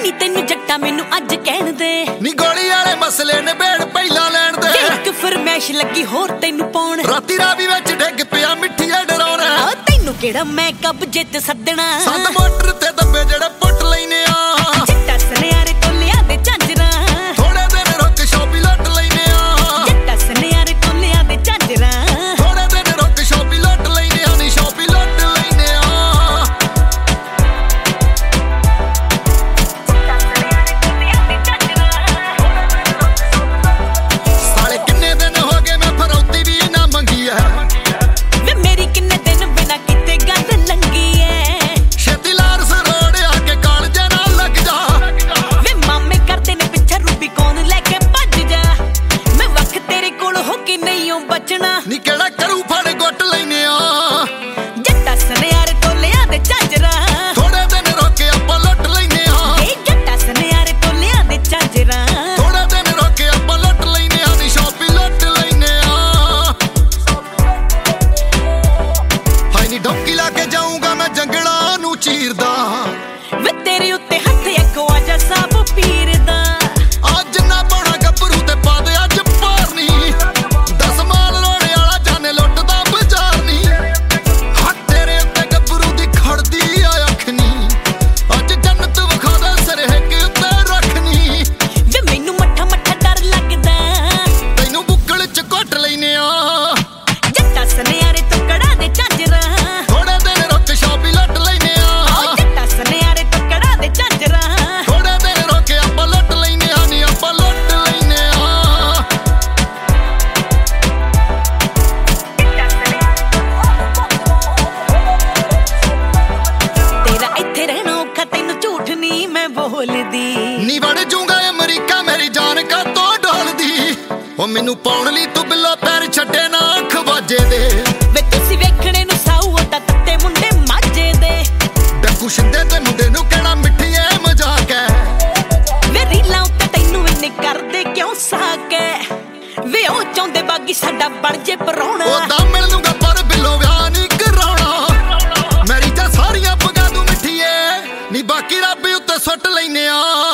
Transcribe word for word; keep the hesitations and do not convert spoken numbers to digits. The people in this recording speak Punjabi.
ਨੀ ਤੈਨੂੰ ਜੱਟਾ ਮੈਨੂੰ ਅੱਜ ਕਹਿਣ ਦੇ ਨੀ ਗੋਲੀ ਵਾਲੇ ਮਸਲੇ ਨੇ ਬੇੜ ਪਹਿਲਾਂ ਲੈਣ ਦੇ ਇੱਕ ਫਰਮੈਸ਼ ਲੱਗੀ ਹੋਰ ਤੈਨੂੰ ਪਾਉਣ ਰਾਤੀ ਰਾਵੀ ਵਿੱਚ ਡਿੱਗ ਪਿਆ ਮਿੱਠੀਆ ਡਰਾਉਣਾ ਆ ਤੈਨੂੰ ਕਿਹੜਾ ਮੈਂ ਕਬਜੇ ਤੇ ਸੱਦਣਾ ਸੰਦ ਮੋਟਰ ਤੇ ਦੱਬੇ ਜਿਹੜੇ ਪੁੱਟ ਲੈਨੇ ਆ ਜੱਟਾ ਸੁਨਿਆਰੇ ਤੋਂ ਲਿਆ ਦੇ ਝਾਂਜਰਾਂ ਥੋੜੇ ਦਿਨ ਰੁੱਕ ਸ਼ੋਪੀ ਲੁੱਟ ਲੈਨੇ ਆ ਜੱਟਾ ਸੁਨਿਆਰੇ ਤੋਂ ਲਿਆ ਦੇ ਝਾਂਜਰਾਂ ਥੋੜੇ ਦਿਨ ਰੁੱਕ ਸ਼ੋਪੀ ਲੁੱਟ ਲੈਨੇ ਆ ਨੀ ਸ਼ੋਪੀ ਲੁੱਟ ਲੈਨੇ ਆ ਸਾਲੇ ਕਿੰਨੇ ਦਿਨ ਹੋ ਗਏ ਮੈਂ ਫਰੌਤੀ ਵੀ ਨਾ ਮੰਗੀ ਐ ਵੇ ਮੇਰੀ ਕਿੰਨੇ ਦਿਨ ਬਿਨਾ ਕਿਤੇ ਗੱਲ ਲੰਗੀ ਐ ਛੇਤੀ ਲਾਰ ਸਰੋੜ ਆ ਕੇ ਕਾਲਜੇ ਨਾਲ ਲੱਗ ਜਾ ਵੇ ਮਾਮੇ ਕਰਦੇ ਨੇ ਪਿੱਛੇ ਰੂਬੀ ਕੌਣ ਲੈ ਕੇ ਭੱਜ ਜਾ ਮੈਂ ਵਕ ਤੇਰੇ ਕੋਲ ਹੋ ਕੇ ਨਹੀਂ ਓ ਬਚਣਾ ਨੀ ਕਿਹੜਾ ਕਰੂ ਫੜ ਗੁੱਟ ਲੈਨੇ ਆ ਜੱਟਾ ਸੁਨਿਆਰੇ ਤੋਂ ਲਿਆ ਦੇ ਝਾਂਜਰਾਂ ਥੋੜੇ ਦਿਨ ਰੁੱਕ ਆਪਾਂ ਲੁੱਟ ਲੈਨੇ ਆ ਏ ਜੱਟਾ ਸੁਨਿਆਰੇ ਤੋਂ ਲਿਆ ਦੇ ਝਾਂਜਰਾਂ ਥੋੜੇ ਦਿਨ ਰੁੱਕ ਆਪਾਂ ਲੁੱਟ ਲੈਨੇ ਆ ਨੀ ਸ਼ੋਪੀ ਲੁੱਟ ਲੈਨੇ ਆ ਹਾਈ ਨੀ ਡੋਕੀ ਲਾ ਕੇ ਜਾਊਂਗਾ ਮੈਂ ਜੰਗਲਾਂ ਨੂੰ ਚੀਰਦਾ ਵੇ ਤੇਰੇ ਉੱਤੇ ਹੱਥ ਇੱਕ ਵਾਜਾ ਸਾਬ ਪੀਰ ਦਾ ਅੱਜ ਨਾ ਪਾਉਣਾ ਗੱਭਰੂ ਤੇ ਪਾ ਦੇ ਅੱਜ ਪਾਰਨੀ ਦਸ ਮਾਲ ਲੋੜੇ ਵਾਲਾ ਜਾਨੇ ਲੁੱਟਦਾ ਬਾਜ਼ਾਰ ਨੀ ਹੱਥ ਤੇਰੇ ਉੱਤੇ ਗੱਭਰੂ ਦੀ ਖੜਦੀ ਆ ਅੱਖ ਨੀ ਅੱਜ ਜੰਨਤ ਵਿਖਾ ਦੇ ਸਰਹੱਕ ਉੱਤੇ ਰੱਖਨੀ ਵੇ ਮੈਨੂੰ ਮੱਠਾ ਮੱਠਾ ਡਰ ਲੱਗਦਾ ਤੈਨੂੰ ਬੁੱਕਲ ਚ ਘੁੱਟ ਲੈਨੇ ਆ ਜੱਟਾ ਸੁਨਿਆਰੇ ਤੋਂ ਕੜਾ ਦੇ ਝਾਂਜਰਾਂ ਥੋੜੇ ਦਿਨ ਰੁੱਕ ਸ਼ੋਪੀ ਲੁੱਟ ਲੈਨੇ ਓ ਆ ਜੱਟਾ ਸੁਨਿਆਰੇ ਤੋਂ ਕੜਾ ਦੇ ਝਾਂਜਰਾਂ ਥੋੜੇ ਦਿਨ ਰੁੱਕ ਆਪਾਂ ਲੁੱਟ ਲੈਨੇ ਆ ਨੀ ਆਪਾਂ ਲੁੱਟ ਲੈਨੇ ਆ ਤੇਰਾ ਇੱਥੇ ਰਹਿਣਾ ਔਖਾ ਤੈਨੂੰ ਝੂਠ ਨਹੀਂ ਮੈਂ ਬੋਲਦੀ ਨੀ ਵੜ ਜੂੰਗਾ ਅਮਰੀਕਾ ਮੇਰੀ ਜਾਨ ਕਾ ਤੋਂ ਡੋਲਦੀ ਉਹ ਮੈਨੂੰ ਪਾਉਣ ਲਈ ਤੂੰ ਬਿੱਲਾ ਪੈਰ ਛੱਡੇ ਨਾ ਖਵਾਜੇ ਦੇ ਵੇ ਤੁਸੀਂ ਵੇਖਣੇ ਨੂੰ ਸਾਊ ਤਾਂ ਤੱਤੇ ਮੁੰਡੇ ਮਾਝੇ ਦੇ ਡੱਕੂ ਸ਼ਿੰਦੇ ਤੇ ਮੁੰਡੇ ਨੂੰ ਕਹਿਣਾ ਮਿੱਠੀ ਐ ਮਜ਼ਾਕ ਐ ਵੇ ਰੀਲਾਂ ਉੱਤੇ ਤੈਨੂੰ ਇੰਨੇ ਕਰਦੇ ਕਿਉਂ ਸਾਕੇ ਵੇ ਉਹ ਚਾਹੁੰਦੇ ਬਾਗੀ ਸਾਡਾ ਬਣ ਜੇ ਪਰਾਉਣਾ ਉਹਦਾ ਮਿਲ ਲੂੰਗਾ ਪਰ ਬਿੱਲੋ ਵਿਆਹ ਨਹੀਂ ਕਰਾਉਣਾ ਮੇਰੀ ਤਾਂ ਸਾਰੀਆਂ ਪਗਾਂ ਤੂੰ ਮਿੱਠੀ ਐ ਨੀ ਬਾਕੀ ਰੱਬ ਉੱਤੇ ਸੁੱਟ ਲੈਨੇ ਆ